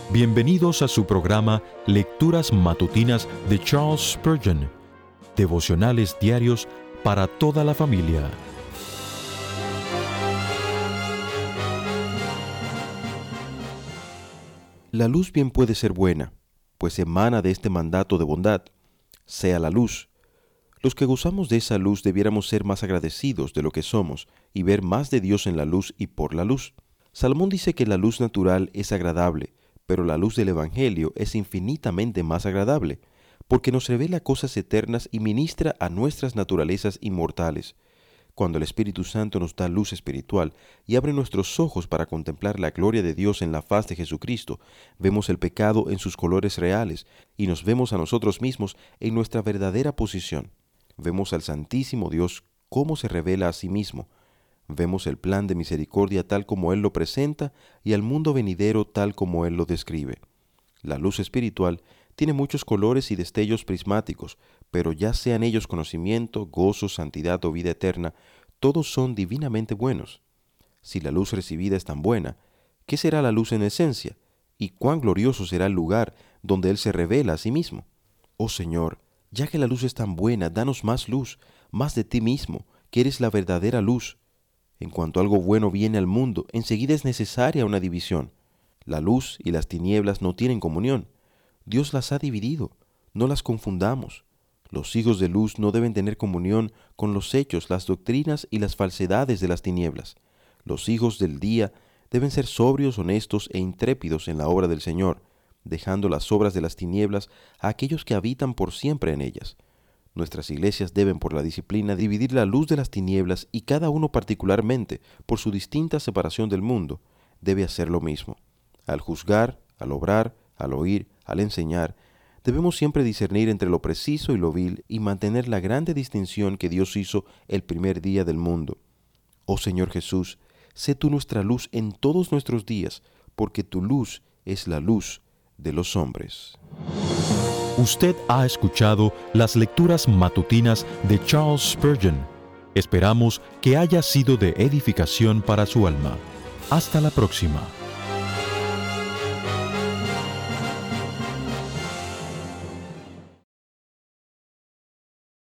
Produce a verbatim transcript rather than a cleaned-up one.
Bienvenidos a su programa Lecturas Matutinas de Charles Spurgeon, devocionales diarios para toda la familia. La luz bien puede ser buena, pues emana de este mandato de bondad: sea la luz. Los que gozamos de esa luz debiéramos ser más agradecidos de lo que somos y ver más de Dios en la luz y por la luz. Salomón dice que la luz natural es agradable, pero la luz del Evangelio es infinitamente más agradable, porque nos revela cosas eternas y ministra a nuestras naturalezas inmortales. Cuando el Espíritu Santo nos da luz espiritual y abre nuestros ojos para contemplar la gloria de Dios en la faz de Jesucristo, vemos el pecado en sus colores reales y nos vemos a nosotros mismos en nuestra verdadera posición. Vemos al Santísimo Dios cómo se revela a sí mismo. Vemos el plan de misericordia tal como Él lo presenta y al mundo venidero tal como Él lo describe. La luz espiritual tiene muchos colores y destellos prismáticos, pero ya sean ellos conocimiento, gozo, santidad o vida eterna, todos son divinamente buenos. Si la luz recibida es tan buena, ¿qué será la luz en esencia? ¿Y cuán glorioso será el lugar donde Él se revela a sí mismo? Oh Señor, ya que la luz es tan buena, danos más luz, más de ti mismo, que eres la verdadera luz. En cuanto algo bueno viene al mundo, enseguida es necesaria una división. La luz y las tinieblas no tienen comunión. Dios las ha dividido. No las confundamos. Los hijos de luz no deben tener comunión con los hechos, las doctrinas y las falsedades de las tinieblas. Los hijos del día deben ser sobrios, honestos e intrépidos en la obra del Señor, dejando las obras de las tinieblas a aquellos que habitan por siempre en ellas. Nuestras iglesias deben, por la disciplina, dividir la luz de las tinieblas y cada uno particularmente, por su distinta separación del mundo, debe hacer lo mismo. Al juzgar, al obrar, al oír, al enseñar, debemos siempre discernir entre lo preciso y lo vil y mantener la grande distinción que Dios hizo el primer día del mundo. Oh Señor Jesús, sé tú nuestra luz en todos nuestros días, porque tu luz es la luz de los hombres. Usted ha escuchado las lecturas matutinas de Charles Spurgeon. Esperamos que haya sido de edificación para su alma. Hasta la próxima.